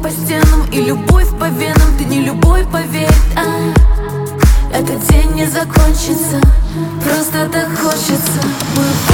по стенам и любовь по венам. Ты не любой, поверь, этот день не закончится. Просто так хочется. Мы